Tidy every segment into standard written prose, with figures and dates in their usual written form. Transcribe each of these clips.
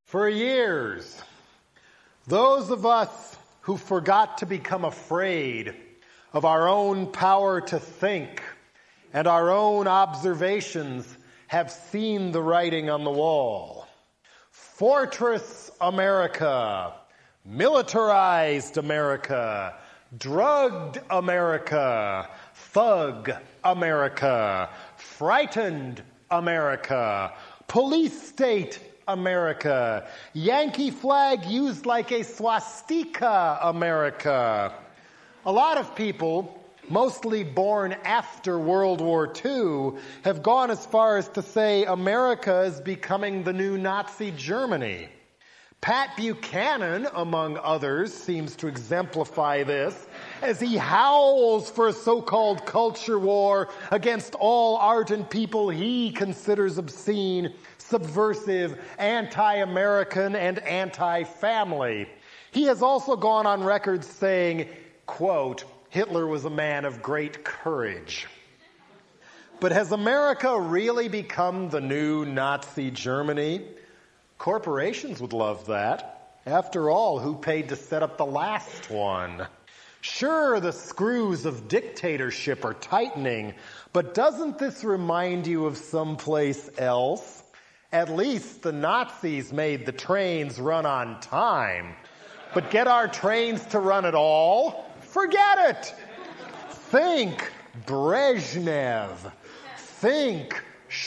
For years, those of us who forgot to become afraid of our own power to think and our own observations have seen the writing on the wall. Fortress America, militarized America, drugged America, thug America, frightened America, police state America, Yankee flag used like a swastika America. A lot of people, mostly born after World War II, have gone as far as to say America is becoming the new Nazi Germany. Pat Buchanan, among others, seems to exemplify this as he howls for a so-called culture war against all art and people he considers obscene, subversive, anti-American, and anti-family. He has also gone on record saying, quote, Hitler was a man of great courage. But has America really become the new Nazi Germany? Corporations would love that. After all, who paid to set up the last one? Sure, the screws of dictatorship are tightening, but doesn't this remind you of someplace else? At least the Nazis made the trains run on time. But get our trains to run at all? Forget it! Think Brezhnev. Think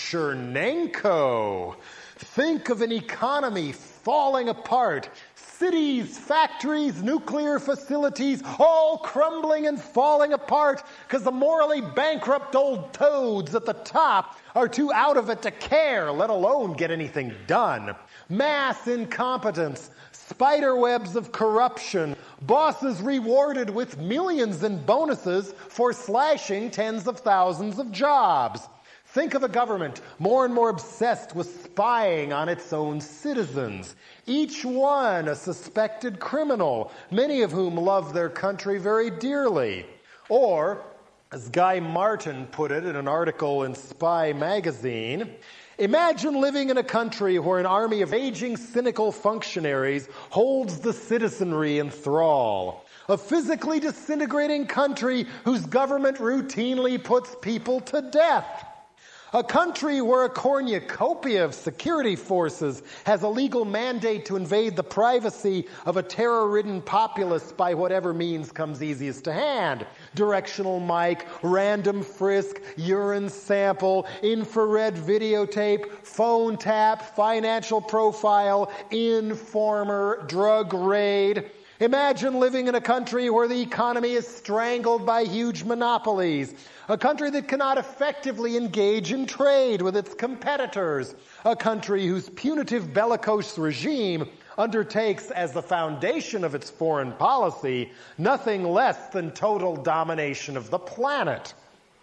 Chernenko. Think of an economy falling apart. Cities, factories, nuclear facilities, all crumbling and falling apart because the morally bankrupt old toads at the top are too out of it to care, let alone get anything done. Mass incompetence, spider webs of corruption, bosses rewarded with millions in bonuses for slashing tens of thousands of jobs. Think of a government more and more obsessed with spying on its own citizens, each one a suspected criminal, many of whom love their country very dearly. Or, as Guy Martin put it in an article in Spy magazine, imagine living in a country where an army of aging, cynical functionaries holds the citizenry in thrall. A physically disintegrating country whose government routinely puts people to death. A country where a cornucopia of security forces has a legal mandate to invade the privacy of a terror-ridden populace by whatever means comes easiest to hand. Directional mic, random frisk, urine sample, infrared videotape, phone tap, financial profile, informer, drug raid. Imagine living in a country where the economy is strangled by huge monopolies. A country that cannot effectively engage in trade with its competitors. A country whose punitive bellicose regime undertakes as the foundation of its foreign policy nothing less than total domination of the planet.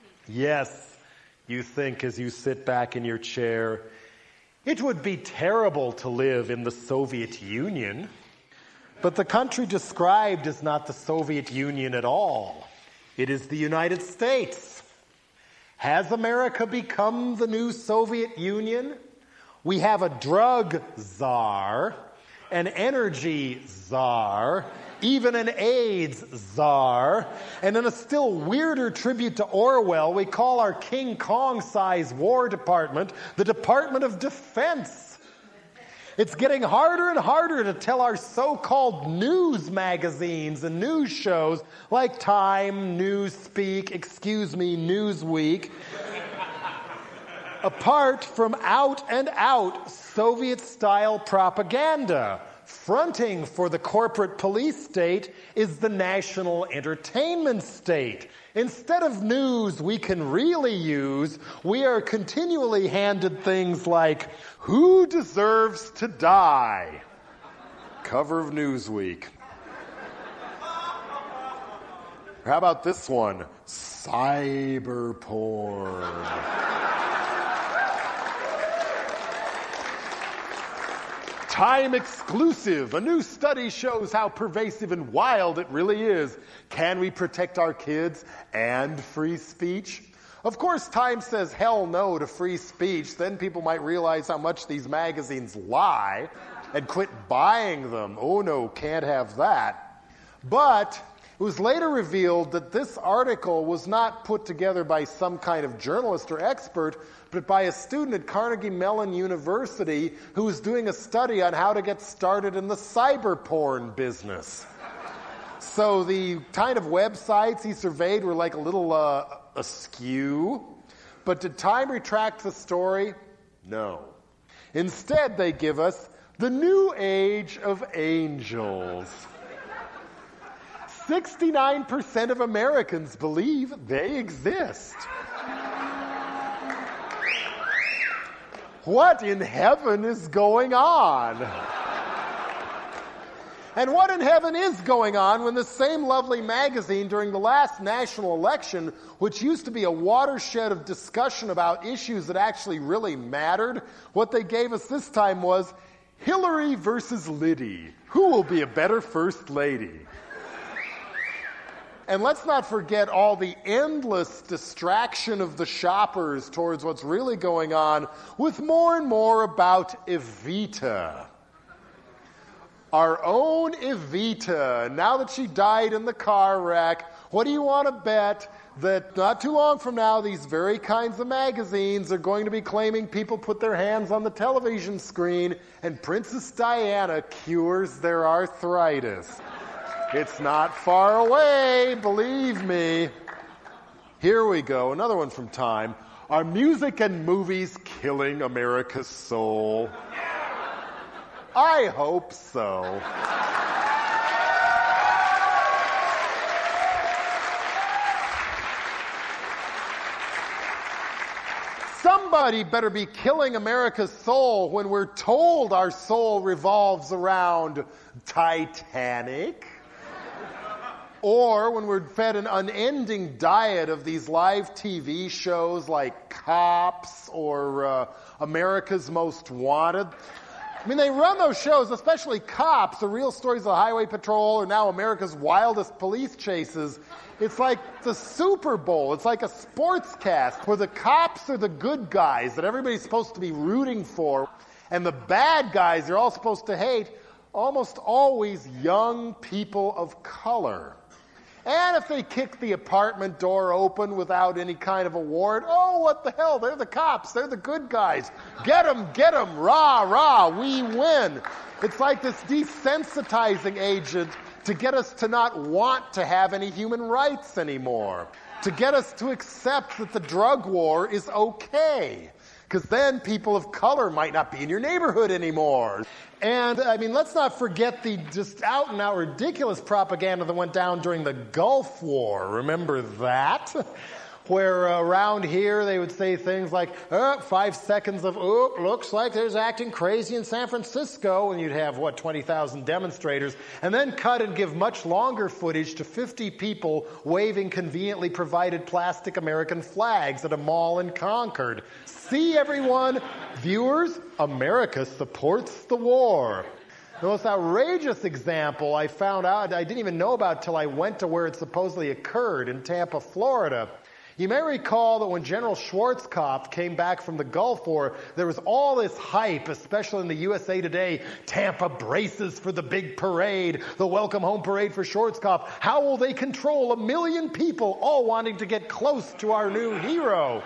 Yes, you think as you sit back in your chair, it would be terrible to live in the Soviet Union. But the country described is not the Soviet Union at all. It is the United States. Has America become the new Soviet Union? We have a drug czar, an energy czar, even an AIDS czar, and in a still weirder tribute to Orwell, we call our King Kong-sized War Department the Department of Defense. It's getting harder and harder to tell our so-called news magazines and news shows like Time, Newspeak, Newsweek, apart from out-and-out Soviet-style propaganda. Fronting for the corporate police state is the national entertainment state. Instead of news we can really use, we are continually handed things like, who deserves to die? Cover of Newsweek. How about this one? Cyber porn. Time exclusive. A new study shows how pervasive and wild it really is. Can we protect our kids and free speech? Of course, Time says hell no to free speech. Then people might realize how much these magazines lie. and quit buying them. Oh no, can't have that. But it was later revealed that this article was not put together by some kind of journalist or expert, but by a student at Carnegie Mellon University who was doing a study on how to get started in the cyber porn business. So the kind of websites he surveyed were like a little askew. But did Time retract the story? No. Instead, they give us the new age of angels. 69% of Americans believe they exist. What in heaven is going on? And what in heaven is going on when the same lovely magazine during the last national election, which used to be a watershed of discussion about issues that actually really mattered, what they gave us this time was Hillary versus Liddy. Who will be a better first lady? And let's not forget all the endless distraction of the shoppers towards what's really going on with more and more about Evita. Our own Evita, now that she died in the car wreck, what do you want to bet that not too long from now these very kinds of magazines are going to be claiming people put their hands on the television screen and Princess Diana cures their arthritis. It's not far away, believe me. Here we go, another one from Time. Are music and movies killing America's soul? I hope so. Somebody better be killing America's soul when we're told our soul revolves around Titanic. Or when we're fed an unending diet of these live TV shows like Cops or America's Most Wanted. I mean, they run those shows, especially Cops, the real stories of the Highway Patrol, or now America's wildest police chases. It's like the Super Bowl. It's like a sports cast where the cops are the good guys that everybody's supposed to be rooting for, and the bad guys they're all supposed to hate, almost always young people of color. And if they kick the apartment door open without any kind of a warrant, oh, what the hell, they're the cops, they're the good guys. Get 'em, rah, rah, we win. It's like this desensitizing agent to get us to not want to have any human rights anymore, to get us to accept that the drug war is okay. Because then people of color might not be in your neighborhood anymore. And, I mean, let's not forget the just out-and-out ridiculous propaganda that went down during the Gulf War. Remember that? Where around here they would say things like, 5 seconds of, looks like there's acting crazy in San Francisco. And you'd have, 20,000 demonstrators. And then cut and give much longer footage to 50 people waving conveniently provided plastic American flags at a mall in Concord. See, everyone, viewers, America supports the war. The most outrageous example I found out, I didn't even know about till I went to where it supposedly occurred in Tampa, Florida. You may recall that when General Schwarzkopf came back from the Gulf War, there was all this hype, especially in the USA Today. Tampa braces for the big parade, the welcome home parade for Schwarzkopf. How will they control 1 million people all wanting to get close to our new hero?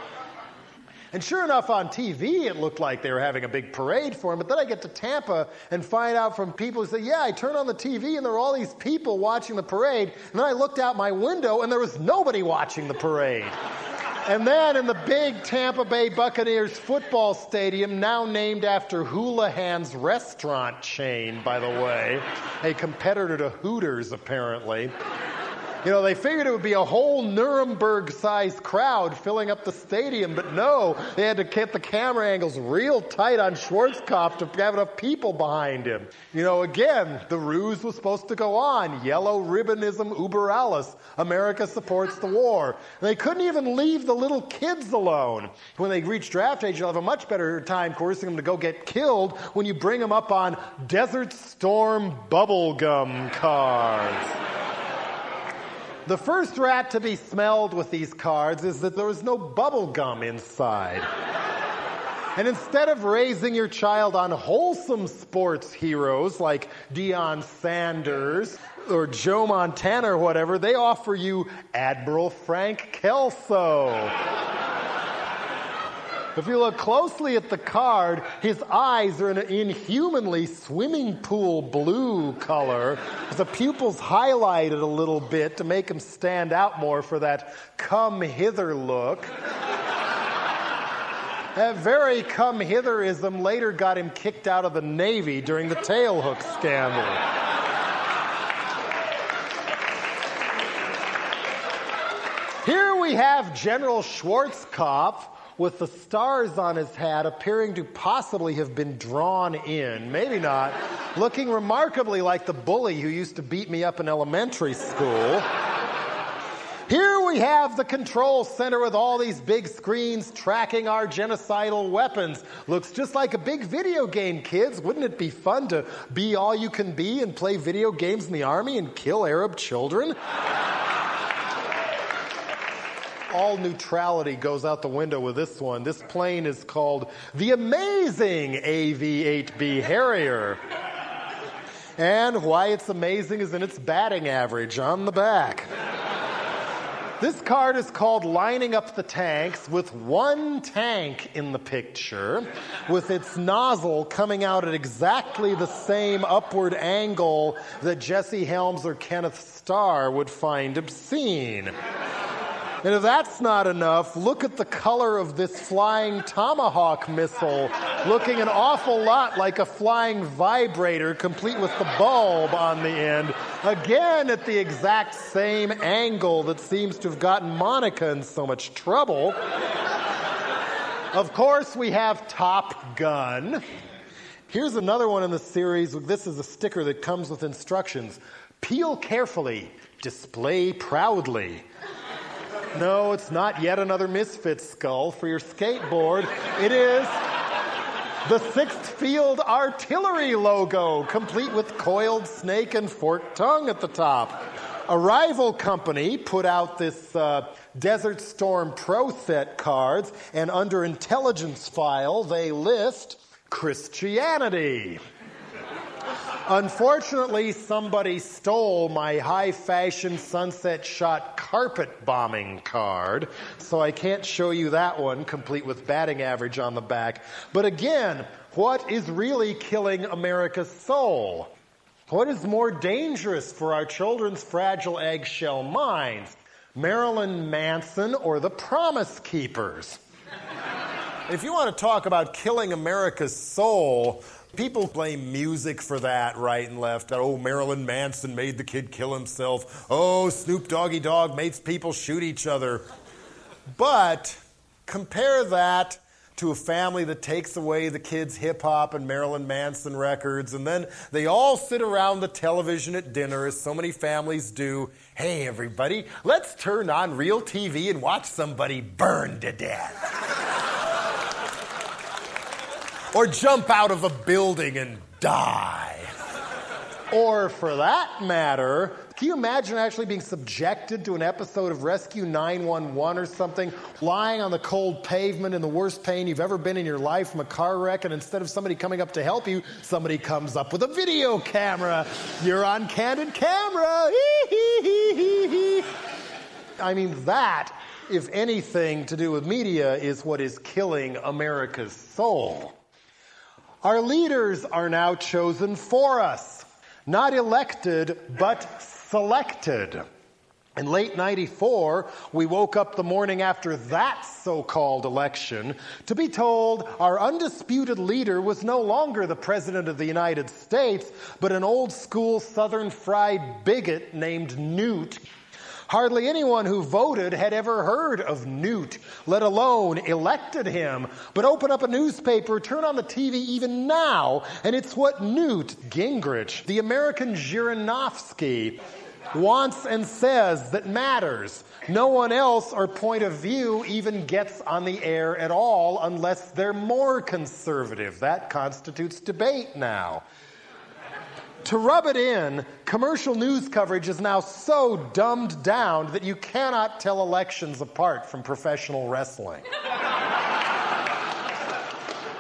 And sure enough, on TV, it looked like they were having a big parade for him. But then I get to Tampa and find out from people who say, yeah, I turned on the TV and there were all these people watching the parade. And then I looked out my window and there was nobody watching the parade. And then in the big Tampa Bay Buccaneers football stadium, now named after Houlihan's restaurant chain, by the way, a competitor to Hooters, apparently. You know, they figured it would be a whole Nuremberg-sized crowd filling up the stadium, but no, they had to get the camera angles real tight on Schwarzkopf to have enough people behind him. You know, again, the ruse was supposed to go on. Yellow ribbonism uber alles. America supports the war. And they couldn't even leave the little kids alone. When they reach draft age, you'll have a much better time coercing them to go get killed when you bring them up on Desert Storm bubblegum cards. The first rat to be smelled with these cards is that there was no bubble gum inside. And instead of raising your child on wholesome sports heroes like Deion Sanders or Joe Montana or whatever, they offer you Admiral Frank Kelso. If you look closely at the card, his eyes are an inhumanly swimming pool blue color, with the pupils highlighted a little bit to make him stand out more for that come hither look. That very come hitherism later got him kicked out of the Navy during the tailhook scandal. Here we have General Schwarzkopf with the stars on his hat appearing to possibly have been drawn in, maybe not, looking remarkably like the bully who used to beat me up in elementary school. Here we have the control center with all these big screens tracking our genocidal weapons. Looks just like a big video game, kids. Wouldn't it be fun to be all you can be and play video games in the army and kill Arab children? All neutrality goes out the window with this one. This plane is called the amazing AV-8B Harrier. And why it's amazing is in its batting average on the back. This card is called Lining Up the Tanks, with one tank in the picture, with its nozzle coming out at exactly the same upward angle that Jesse Helms or Kenneth Starr would find obscene. And if that's not enough, look at the color of this flying Tomahawk missile, looking an awful lot like a flying vibrator, complete with the bulb on the end, again at the exact same angle that seems to have gotten Monica in so much trouble. Of course, we have Top Gun. Here's another one in the series. This is a sticker that comes with instructions. Peel carefully, display proudly. No, it's not yet another Misfit skull for your skateboard. It is the 6th Field Artillery logo, complete with coiled snake and forked tongue at the top. A rival company put out this Desert Storm Pro set cards, and under intelligence file, they list Christianity. Unfortunately, somebody stole my high-fashion sunset shot carpet bombing card, so I can't show you that one, complete with batting average on the back. But again, what is really killing America's soul? What is more dangerous for our children's fragile eggshell minds? Marilyn Manson or the Promise Keepers? If you want to talk about killing America's soul, people blame music for that right and left. Oh, Marilyn Manson made the kid kill himself. Oh, Snoop Doggy Dogg makes people shoot each other. But compare that to a family that takes away the kids' hip-hop and Marilyn Manson records, and then they all sit around the television at dinner, as so many families do. Hey, everybody, let's turn on real TV and watch somebody burn to death. Or jump out of a building and die. Or for that matter, can you imagine actually being subjected to an episode of Rescue 911 or something, lying on the cold pavement in the worst pain you've ever been in your life from a car wreck, and instead of somebody coming up to help you, somebody comes up with a video camera. You're on candid camera. I mean, that, if anything to do with media, is what is killing America's soul. Our leaders are now chosen for us. Not elected, but selected. In late '94, we woke up the morning after that so-called election to be told our undisputed leader was no longer the President of the United States, but an old-school Southern fried bigot named Newt. Hardly anyone who voted had ever heard of Newt, let alone elected him. But open up a newspaper, turn on the TV even now, and it's what Newt Gingrich, the American Zhirinovsky, wants and says that matters. No one else or point of view even gets on the air at all unless they're more conservative. That constitutes debate now. To rub it in, commercial news coverage is now so dumbed down that you cannot tell elections apart from professional wrestling.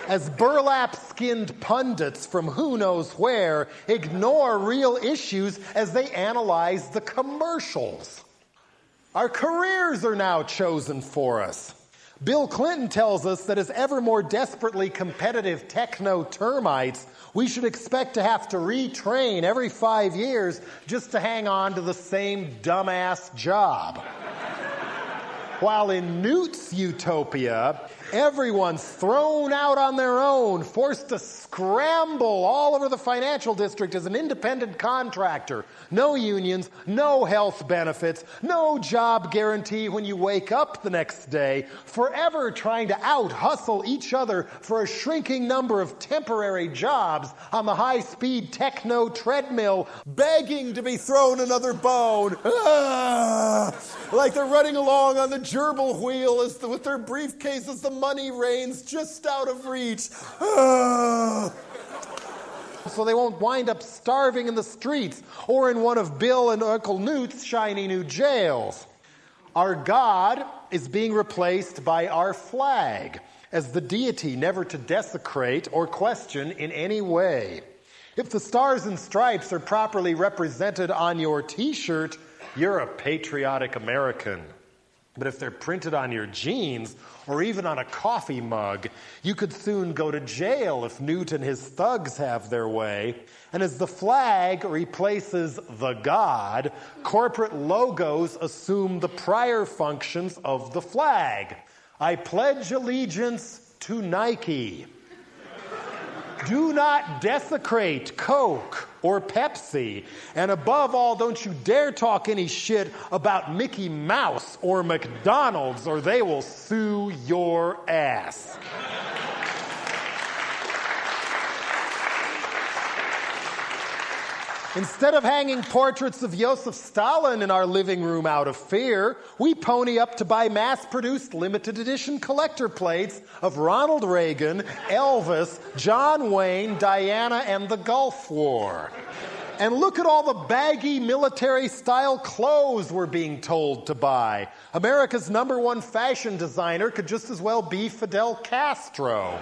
as burlap-skinned pundits from who knows where ignore real issues as they analyze the commercials. Our careers are now chosen for us. Bill Clinton tells us that as ever more desperately competitive techno-termites, we should expect to have to retrain every 5 years just to hang on to the same dumbass job. While in Newt's utopia, everyone's thrown out on their own, forced to scramble all over the financial district as an independent contractor. No unions, no health benefits, no job guarantee when you wake up the next day, forever trying to out-hustle each other for a shrinking number of temporary jobs on the high-speed techno treadmill, begging to be thrown another bone. Like they're running along on the gerbil wheel with their briefcases, the money rains just out of reach. So they won't wind up starving in the streets or in one of Bill and Uncle Newt's shiny new jails. Our God is being replaced by our flag as the deity never to desecrate or question in any way. If the stars and stripes are properly represented on your t-shirt, you're a patriotic American. But if they're printed on your jeans or even on a coffee mug, you could soon go to jail if Newt and his thugs have their way. And as the flag replaces the God, corporate logos assume the prior functions of the flag. I pledge allegiance to Nike. Do not desecrate Coke or Pepsi. And above all, don't you dare talk any shit about Mickey Mouse or McDonald's, or they will sue your ass. Instead of hanging portraits of Joseph Stalin in our living room out of fear, we pony up to buy mass-produced limited edition collector plates of Ronald Reagan, Elvis, John Wayne, Diana, and the Gulf War. And look at all the baggy military-style clothes we're being told to buy. America's #1 fashion designer could just as well be Fidel Castro.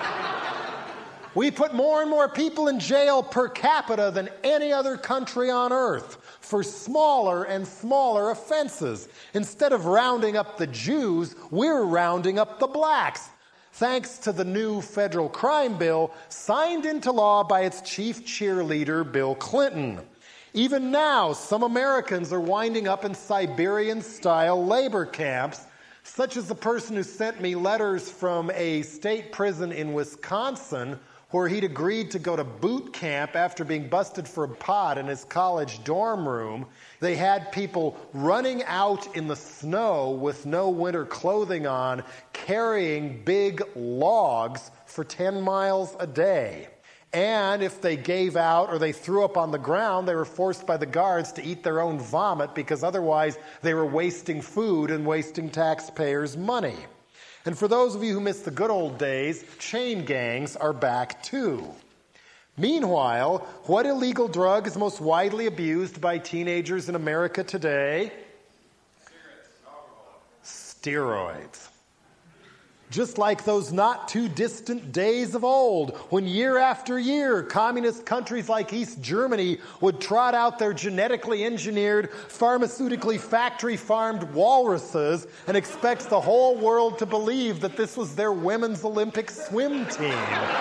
We put more and more people in jail per capita than any other country on earth for smaller and smaller offenses. Instead of rounding up the Jews, we're rounding up the blacks, thanks to the new federal crime bill signed into law by its chief cheerleader, Bill Clinton. Even now, some Americans are winding up in Siberian-style labor camps, such as the person who sent me letters from a state prison in Wisconsin where he'd agreed to go to boot camp after being busted for a pot in his college dorm room. They had people running out in the snow with no winter clothing on, carrying big logs for 10 miles a day. And if they gave out or they threw up on the ground, they were forced by the guards to eat their own vomit because otherwise they were wasting food and wasting taxpayers' money. And for those of you who missed the good old days, chain gangs are back too. Meanwhile, what illegal drug is most widely abused by teenagers in America today? Steroids. Just like those not too distant days of old, when year after year, communist countries like East Germany would trot out their genetically engineered, pharmaceutically factory-farmed walruses and expect the whole world to believe that this was their women's Olympic swim team.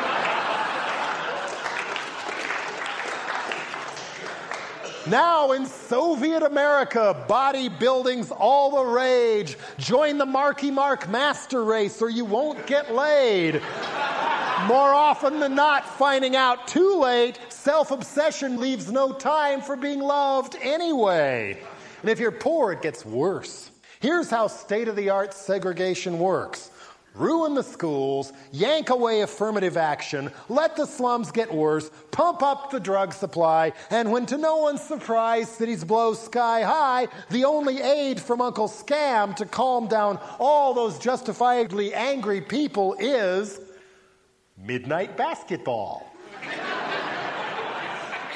Now in Soviet America, bodybuilding's all the rage. Join the Marky Mark Master Race or you won't get laid. More often than not, finding out too late, self-obsession leaves no time for being loved anyway. And if you're poor, it gets worse. Here's how state-of-the-art segregation works. Ruin the schools, yank away affirmative action, let the slums get worse, pump up the drug supply, and when to no one's surprise cities blow sky high, the only aid from Uncle Scam to calm down all those justifiably angry people is midnight basketball.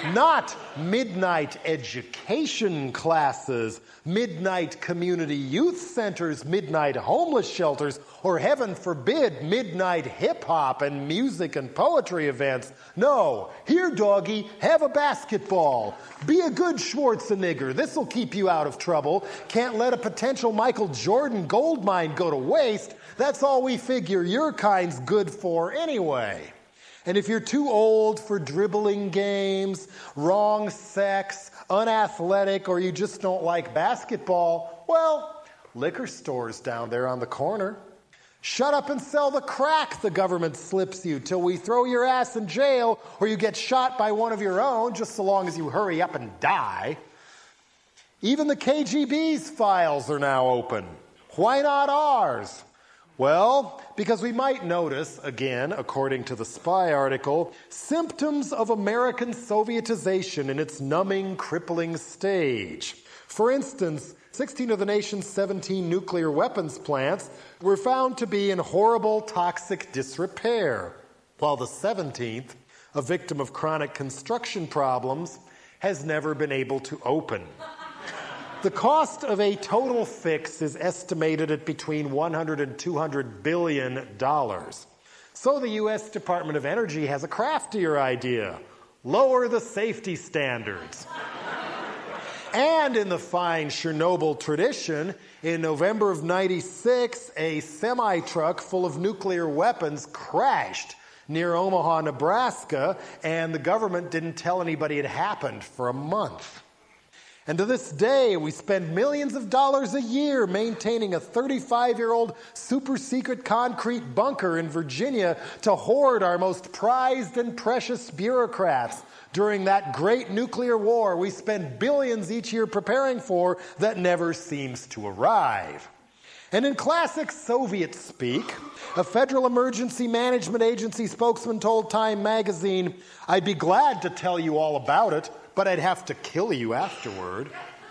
Not midnight education classes, midnight community youth centers, midnight homeless shelters, or heaven forbid, midnight hip-hop and music and poetry events. No, here, doggy, have a basketball. Be a good Schwarzenegger. This'll keep you out of trouble. Can't let a potential Michael Jordan gold mine go to waste. That's all we figure your kind's good for anyway. And if you're too old for dribbling games, wrong sex, unathletic, or you just don't like basketball, well, liquor stores down there on the corner. Shut up and sell the crack the government slips you till we throw your ass in jail or you get shot by one of your own, just so long as you hurry up and die. Even the KGB's files are now open. Why not ours? Well, because we might notice, again, according to the Spy article, symptoms of American Sovietization in its numbing, crippling stage. For instance, 16 of the nation's 17 nuclear weapons plants were found to be in horrible toxic disrepair, while the 17th, a victim of chronic construction problems, has never been able to open. The cost of a total fix is estimated at between $100 and $200 billion. So the U.S. Department of Energy has a craftier idea. Lower the safety standards. And in the fine Chernobyl tradition, in November of '96, a semi-truck full of nuclear weapons crashed near Omaha, Nebraska, and the government didn't tell anybody it happened for a month. And to this day, we spend millions of dollars a year maintaining a 35-year-old super-secret concrete bunker in Virginia to hoard our most prized and precious bureaucrats during that great nuclear war we spend billions each year preparing for that never seems to arrive. And in classic Soviet speak, a Federal Emergency Management Agency spokesman told Time magazine, "I'd be glad to tell you all about it, but I'd have to kill you afterward."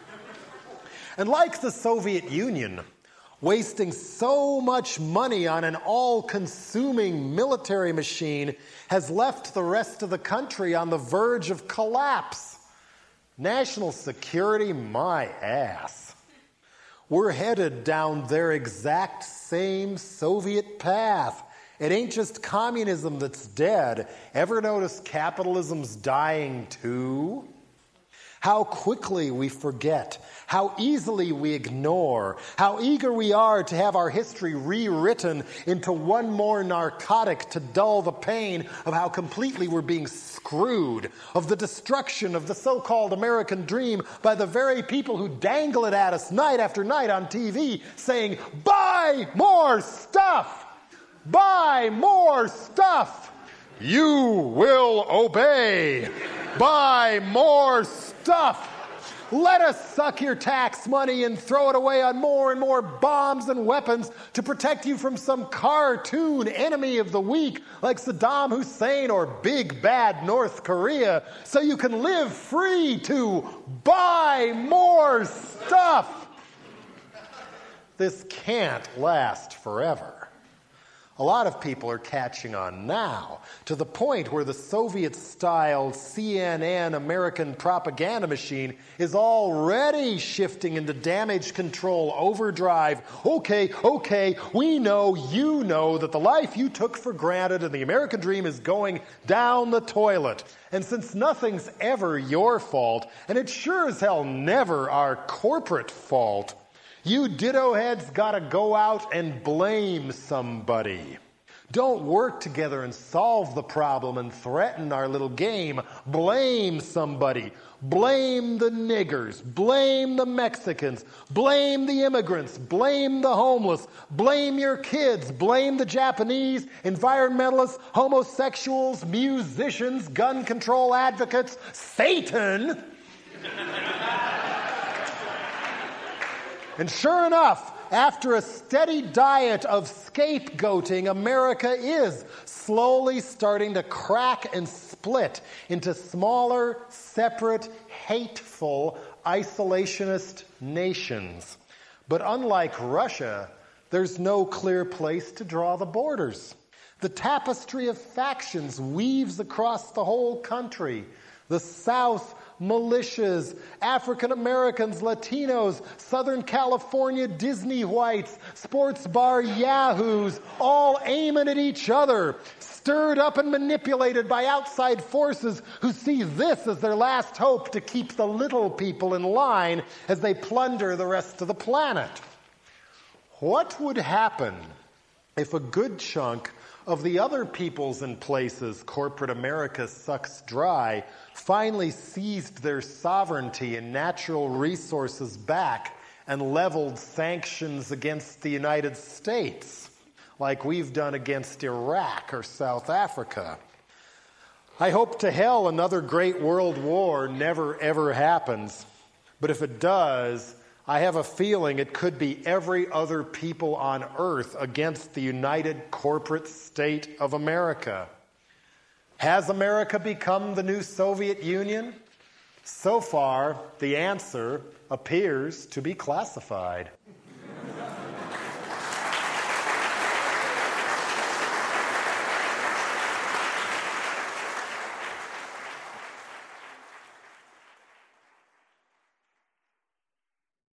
And like the Soviet Union, wasting so much money on an all-consuming military machine has left the rest of the country on the verge of collapse. National security, my ass. We're headed down their exact same Soviet path. It ain't just communism that's dead. Ever notice capitalism's dying too? How quickly we forget, how easily we ignore, how eager we are to have our history rewritten into one more narcotic to dull the pain of how completely we're being screwed, of the destruction of the so-called American dream by the very people who dangle it at us night after night on TV saying, "Buy more stuff! Buy more stuff! You will obey! Buy more stuff! Let us suck your tax money and throw it away on more and more bombs and weapons to protect you from some cartoon enemy of the weak like Saddam Hussein or big bad North Korea, so you can live free to buy more stuff." This can't last forever. A lot of people are catching on now, to the point where the Soviet-style CNN American propaganda machine is already shifting into damage control overdrive. Okay, we know, you know that the life you took for granted and the American dream is going down the toilet. And since nothing's ever your fault, and it's sure as hell never our corporate fault, you ditto heads gotta go out and blame somebody. Don't work together and solve the problem and threaten our little game. Blame somebody. Blame the niggers. Blame the Mexicans. Blame the immigrants. Blame the homeless. Blame your kids. Blame the Japanese, environmentalists, homosexuals, musicians, gun control advocates, Satan. And sure enough, after a steady diet of scapegoating, America is slowly starting to crack and split into smaller, separate, hateful, isolationist nations. But unlike Russia, there's no clear place to draw the borders. The tapestry of factions weaves across the whole country. the South, militias, African Americans, Latinos, Southern California Disney whites, sports bar yahoos, all aiming at each other, stirred up and manipulated by outside forces who see this as their last hope to keep the little people in line as they plunder the rest of the planet. What would happen if a good chunk of the other peoples and places corporate America sucks dry finally seized their sovereignty and natural resources back and leveled sanctions against the United States, like we've done against Iraq or South Africa? I hope to hell another great world war never ever happens, but if it does, I have a feeling it could be every other people on earth against the united corporate state of America. Has America become the new Soviet Union? So far, the answer appears to be classified.